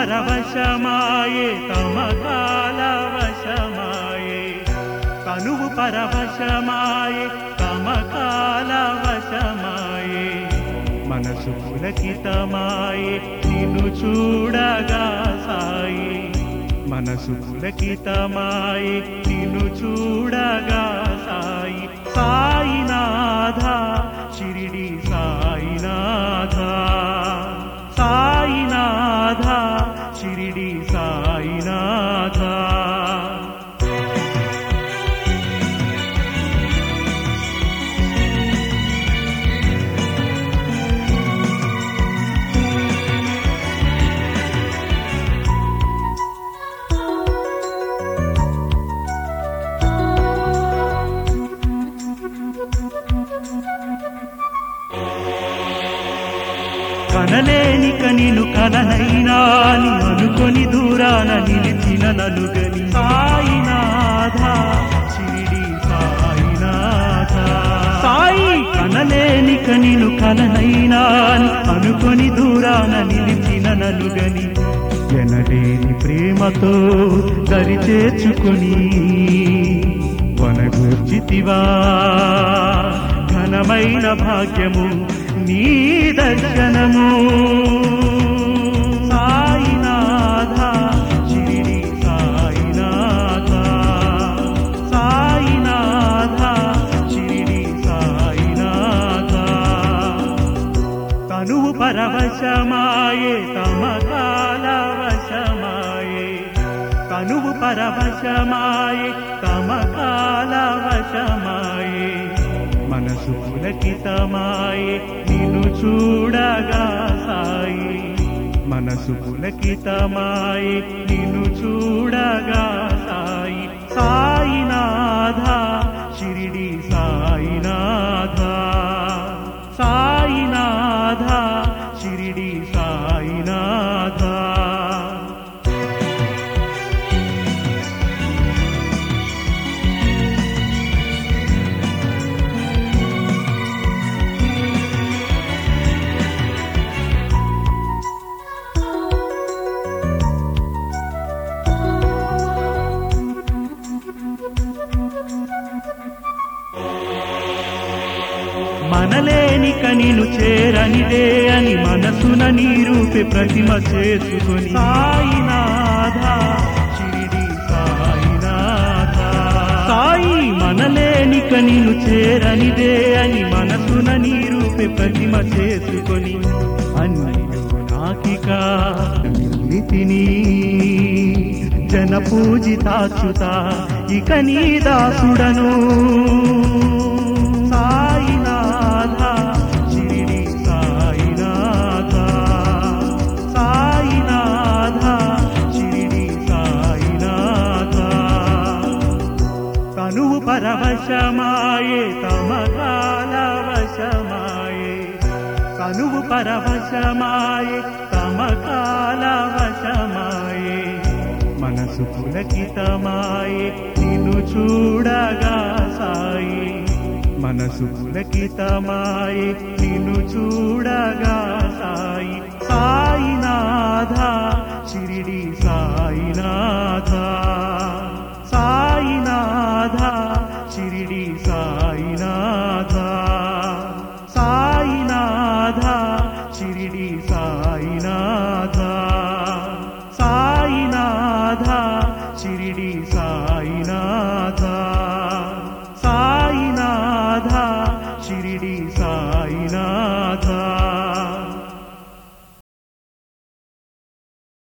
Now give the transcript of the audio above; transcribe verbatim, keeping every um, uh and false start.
పరవశమాయే తమకాల వశమాయే తనువు పరవశమాయే తమకాల వశమాయే మనసు పులకితమాయే నిన్ను చూడగా సాయి మనసు పులకితమాయే నిన్ను చూడగా సాయి సాయినాథ షిరిడి సాయినాథ సాయినాథ షిరిడి సాయినాథ కనలేనిక నిను కననైనా అని అనుకొని దూరాన నిలిచిన నలుగని సాయినాథ షిరిడి సాయినాథ సాయి కనలేనిక నిను కననైనా అని అనుకొని దూరాన నిలిచిన నలుగని ఎనలేని ప్రేమతో దరి చేర్చుకొని వనగూర్చితివా ఘనమైన భాగ్యము నీ దర్శనము సాయినాథ షిరిడి సాయినాథ సాయినాథ షిరిడి సాయినాథ తనువు పరవశమాయే తమకాల వశమాయే తనువు పరవశమాయే తమకాల వశమాయే మనసు పులకితమాయే నిన్ను చూడగా సాయి మనసు పులకితమాయే నిన్ను చూడగా సాయి సాయినాథ షిరిడి సాయినాథ సాయినాథ షిరిడి సాయినాథ మనలేనిక నిను చేరనిదే అని మనసున నీ రూపే ప్రతిమ చేసుకొని సాయినాథ షిరిడి సాయినాథ సాయి మనలేనిక నిను చేరనిదే అని మనసున నీ రూపే ప్రతిమ చేసుకొని అన్నియు నాకిక నితిని జన పూజితాచ్యుత ఇక నీ దాసుడను సాయినాథ షిరిడి సాయినాథ సాయినాథ షిరిడి సాయినాథ తనువు పరవశమాయే తమకాల వశమాయే తనువు పరవశమాయే తమకాల వశమాయే మనసు పులకితమాయే నిన్ను చూడగా సాయి మనసు పులకితమాయే నిన్ను చూడగా సాయి సాయినాథ షిరిడి సాయినాథ